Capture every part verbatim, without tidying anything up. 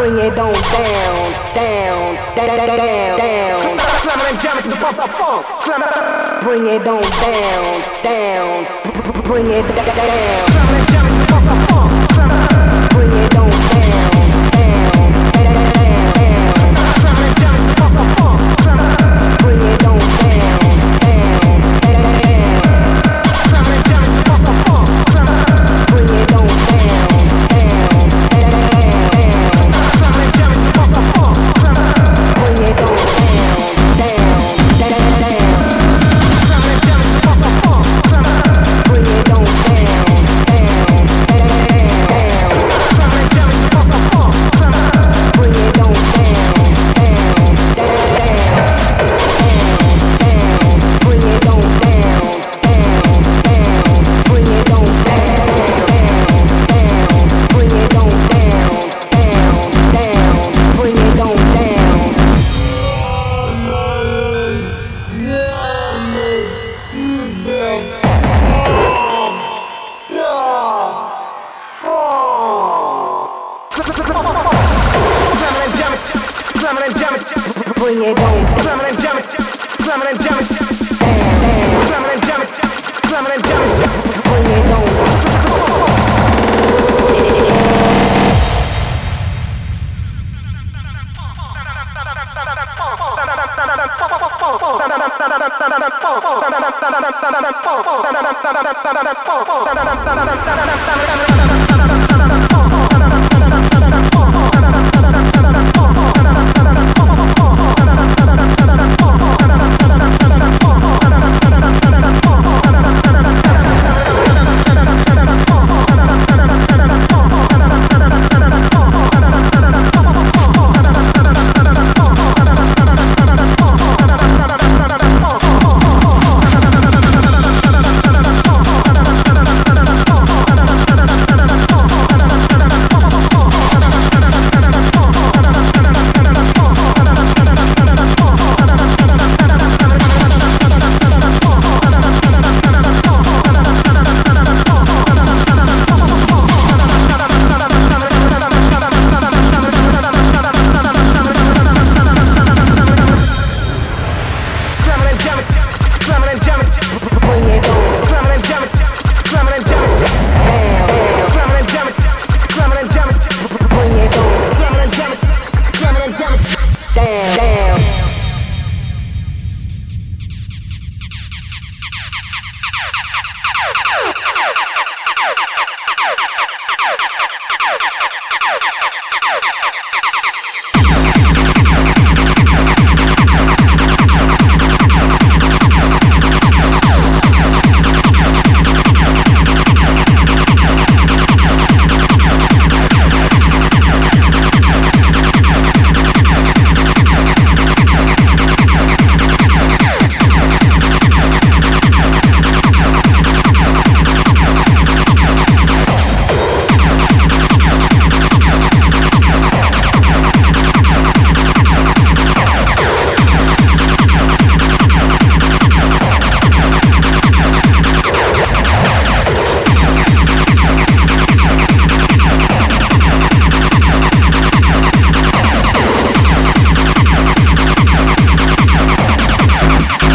bring it on down, down, down, down, down. Slam it and jam it to the bump of funk. Slam it, bring it on down, down, bring it down. Slam it and jam it to the bump of funk. Slam it, bring it on down, down, down, down. Slam it and jam it to the bump of funk. Slam it, bring it on down, down, down, down. Slam it and jam it to the bump of funk. Slam it, bring it on down, down, down, down. Slam it and jam it to the bump of funk. Slam it, bring it on down, down, down, down. Slam it and jam it to the bump of funk. Slam it, bring it on down, down, down, down. Slam it and jam it to the bump of funk. Slam it, bring it on down, down, down, down. Bring it on down, down, down. Bring it on down, down, down. Bring it on down, down, down. Bring it on down. Slam it and jam it, slam it and jam it. Bring it on. Slam it and jam it, slam it and jam it. Down, down. Slam it and jam it, slam it and jam it. Bring it on.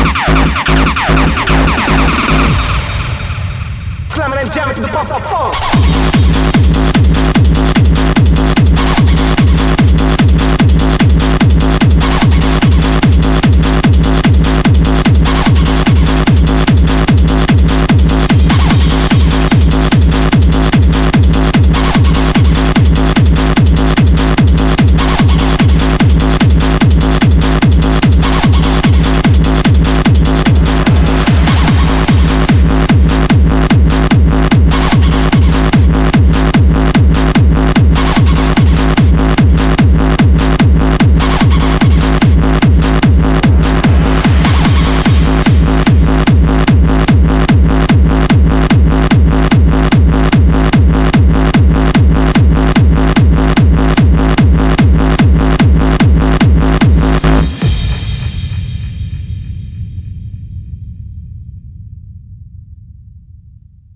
Jam it to the bump of funk.